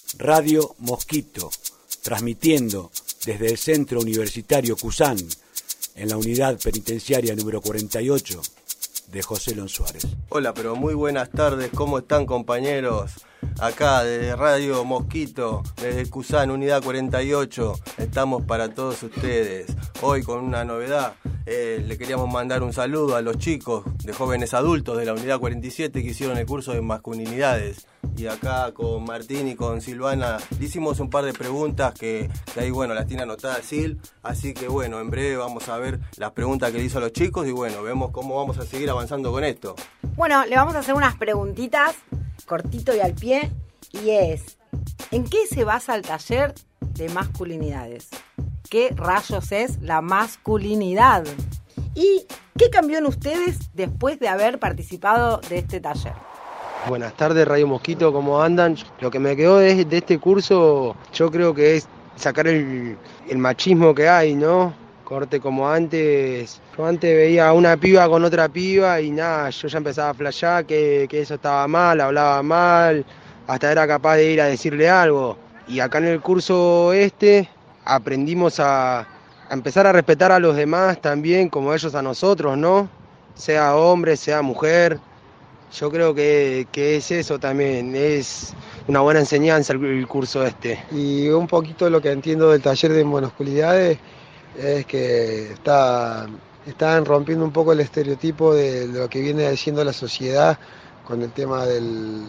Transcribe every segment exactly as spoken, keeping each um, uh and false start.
Radio Mosquito, transmitiendo desde el Centro Universitario Cusán, en la unidad penitenciaria número cuarenta y ocho de José Lon Suárez. Hola, pero muy buenas tardes, ¿cómo están, compañeros? Acá desde Radio Mosquito, desde el Cusán, unidad cuarenta y ocho, estamos para todos ustedes. Hoy con una novedad, eh, le queríamos mandar un saludo a los chicos de jóvenes adultos de la unidad cuarenta y siete que hicieron el curso de masculinidades. Y acá con Martín y con Silvana le hicimos un par de preguntas que, que ahí, bueno, las tiene anotadas Sil. Así que, bueno, en breve vamos a ver las preguntas que le hizo a los chicos y, bueno, vemos cómo vamos a seguir avanzando con esto. Bueno, le vamos a hacer unas preguntitas, cortito y al pie, y es, ¿en qué se basa el taller de masculinidades? ¿Qué rayos es la masculinidad? ¿Y qué cambió en ustedes después de haber participado de este taller? Buenas tardes, Radio Mosquito, ¿cómo andan? Lo que me quedó de, de este curso, yo creo que es sacar el, el machismo que hay, ¿no? Corte como antes. Yo antes veía a una piba con otra piba y nada, yo ya empezaba a flashear que, que eso estaba mal, hablaba mal, hasta era capaz de ir a decirle algo. Y acá en el curso este aprendimos a, a empezar a respetar a los demás también, como ellos a nosotros, ¿no? Sea hombre, sea mujer. Yo creo que, que es eso también, es una buena enseñanza el, el curso este. Y un poquito lo que entiendo del taller de masculinidades es que está, están rompiendo un poco el estereotipo de lo que viene diciendo la sociedad con el tema de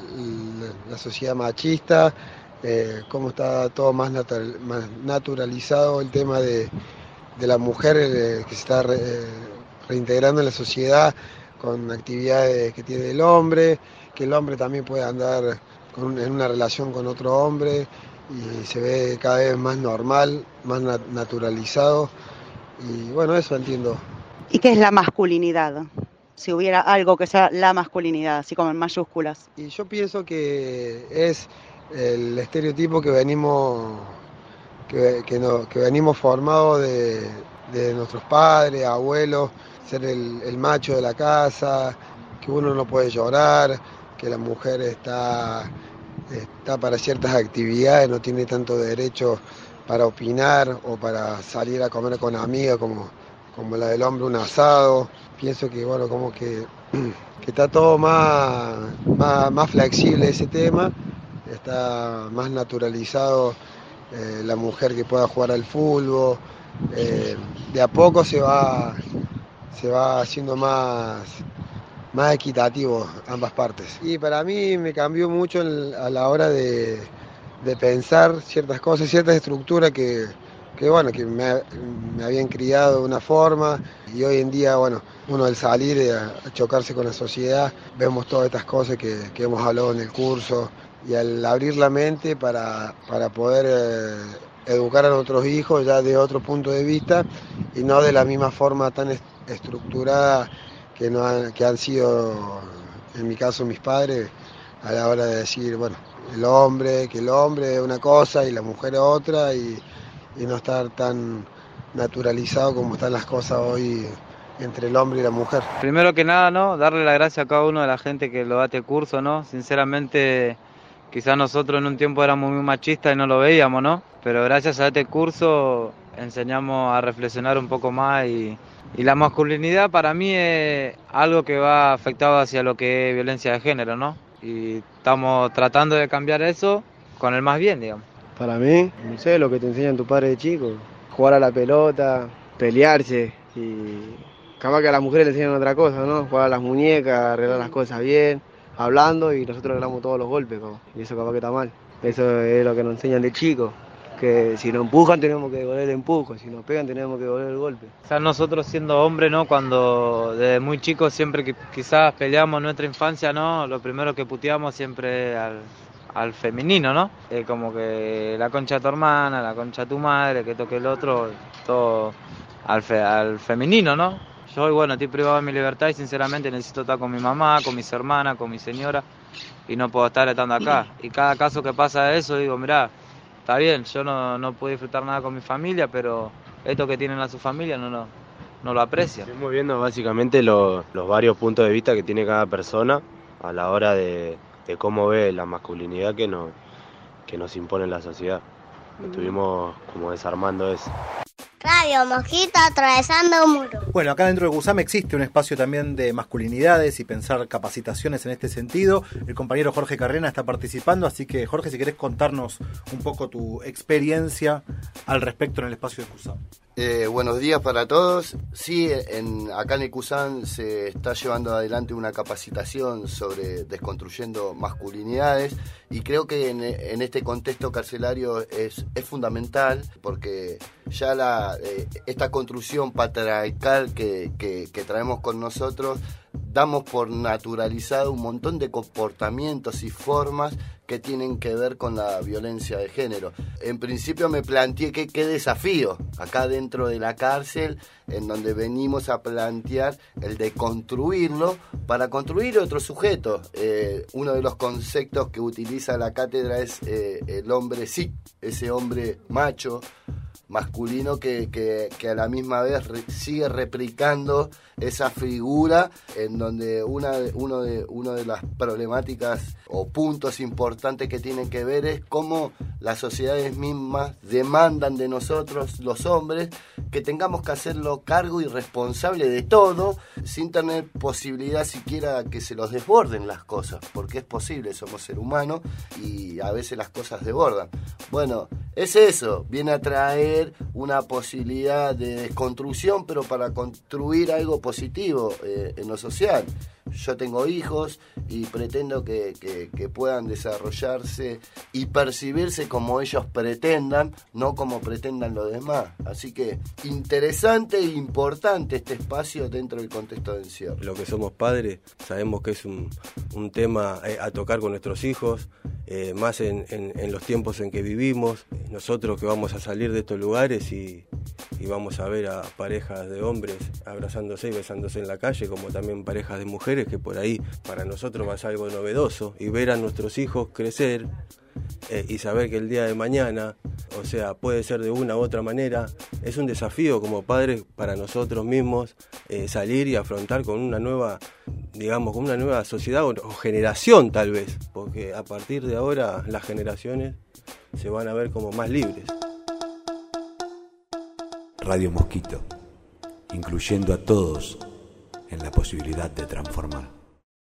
la sociedad machista, eh, cómo está todo más, natural, más naturalizado el tema de, de la mujer eh, que se está re, eh, reintegrando en la sociedad, con actividades que tiene el hombre, que el hombre también puede andar con, en una relación con otro hombre y se ve cada vez más normal, más nat- naturalizado y bueno, eso entiendo. ¿Y qué es la masculinidad? Si hubiera algo que sea la masculinidad, así como en mayúsculas. Y yo pienso que es el estereotipo que venimos, que, que, no, que venimos formados de, de nuestros padres, abuelos, ser el, el macho de la casa, que uno no puede llorar, que la mujer está, está para ciertas actividades, no tiene tanto derecho para opinar o para salir a comer con amigas como, como la del hombre, un asado. Pienso que bueno, como que, que está todo más, más, más flexible ese tema, está más naturalizado eh, la mujer que pueda jugar al fútbol, eh, de a poco se va... se va haciendo más, más equitativo ambas partes. Y para mí me cambió mucho a la hora de, de pensar ciertas cosas, ciertas estructuras que, que, bueno, que me, me habían criado de una forma y hoy en día, bueno, uno al salir a chocarse con la sociedad, vemos todas estas cosas que, que hemos hablado en el curso y al abrir la mente para, para poder eh, educar a nuestros hijos ya de otro punto de vista y no de la misma forma tan est- estructurada que, no han, que han sido, en mi caso, mis padres, a la hora de decir, bueno, el hombre, que el hombre es una cosa y la mujer es otra, y, y no estar tan naturalizado como están las cosas hoy entre el hombre y la mujer. Primero que nada, ¿no? Darle las gracias a cada uno de la gente que lo da este curso, ¿no? Sinceramente, quizás nosotros en un tiempo éramos muy machistas y no lo veíamos, ¿no? Pero gracias a este curso enseñamos a reflexionar un poco más y Y la masculinidad para mí es algo que va afectado hacia lo que es violencia de género, ¿no? Y estamos tratando de cambiar eso con el más bien, digamos. Para mí, no sé, lo que te enseñan tus padres de chico, jugar a la pelota, pelearse y capaz que a las mujeres le enseñan otra cosa, ¿no? Jugar a las muñecas, arreglar las cosas bien, hablando y nosotros arreglamos todos los golpes, ¿no? Y eso capaz que está mal. Eso es lo que nos enseñan de chicos. Que si nos empujan tenemos que devolver el empujo, si nos pegan tenemos que devolver el golpe. O sea, nosotros siendo hombres, ¿no? Cuando desde muy chicos siempre que quizás peleamos en nuestra infancia, ¿no? Lo primero que puteamos siempre al, al femenino, ¿no? Es como que la concha de tu hermana, la concha de tu madre, que toque el otro, todo al, fe, al femenino, ¿no? Yo hoy, bueno, estoy privado de mi libertad y sinceramente necesito estar con mi mamá, con mis hermanas, con mi señora y no puedo estar estando acá. Y cada caso que pasa eso digo, mirá, está bien, yo no, no puedo disfrutar nada con mi familia, pero esto que tienen a su familia no, no, no lo aprecian. Estamos viendo básicamente lo, los varios puntos de vista que tiene cada persona a la hora de, de cómo ve la masculinidad que nos, que nos impone la sociedad. Estuvimos como desarmando eso. Radio Mosquito atravesando un muro. Bueno, acá dentro de CUSAM existe un espacio también de masculinidades y pensar capacitaciones en este sentido. El compañero Jorge Carrena está participando, así que Jorge, si querés contarnos un poco tu experiencia al respecto en el espacio de CUSAM. Eh, buenos días para todos. Sí, en, acá en el CUSAM se está llevando adelante una capacitación sobre desconstruyendo masculinidades y creo que en, en este contexto carcelario es, es fundamental porque ya la, eh, esta construcción patriarcal que, que, que traemos con nosotros, damos por naturalizado un montón de comportamientos y formas que tienen que ver con la violencia de género. En principio me planteé que qué desafío acá dentro de la cárcel, en donde venimos a plantear el de construirlo para construir otro sujeto. Eh, uno de los conceptos que utiliza la cátedra es eh, el hombre sí, ese hombre macho, masculino que, que, que a la misma vez re, sigue replicando esa figura en donde una, uno, de, uno de las problemáticas o puntos importantes que tienen que ver es cómo las sociedades mismas demandan de nosotros, los hombres, que tengamos que hacerlo cargo y responsable de todo sin tener posibilidad siquiera que se los desborden las cosas, porque es posible, somos seres humanos y a veces las cosas desbordan. Bueno, es eso, viene a traer una posibilidad de desconstrucción, pero para construir algo positivo eh, en lo social. Yo tengo hijos y pretendo que, que, que puedan desarrollarse y percibirse como ellos pretendan, no como pretendan los demás. Así que interesante e importante este espacio dentro del contexto de encierro. Lo que somos padres, sabemos que es un, un tema a tocar con nuestros hijos, eh, más en, en, en los tiempos en que vivimos. Nosotros que vamos a salir de estos lugares y, y vamos a ver a parejas de hombres abrazándose y besándose en la calle, como también parejas de mujeres, que por ahí para nosotros va a ser algo novedoso, y ver a nuestros hijos crecer eh, y saber que el día de mañana, o sea, puede ser de una u otra manera, es un desafío como padres para nosotros mismos eh, salir y afrontar con una nueva, digamos, con una nueva sociedad o, o generación tal vez, porque a partir de ahora las generaciones se van a ver como más libres. Radio Mosquito, incluyendo a todos en la posibilidad de transformar.